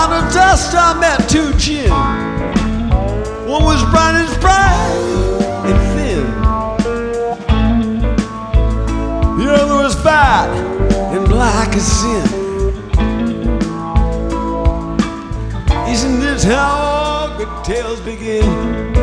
Out of dust I met two gin. One was bright as bright and thin. The other was fat and black as sin. Isn't this how all good tales begin?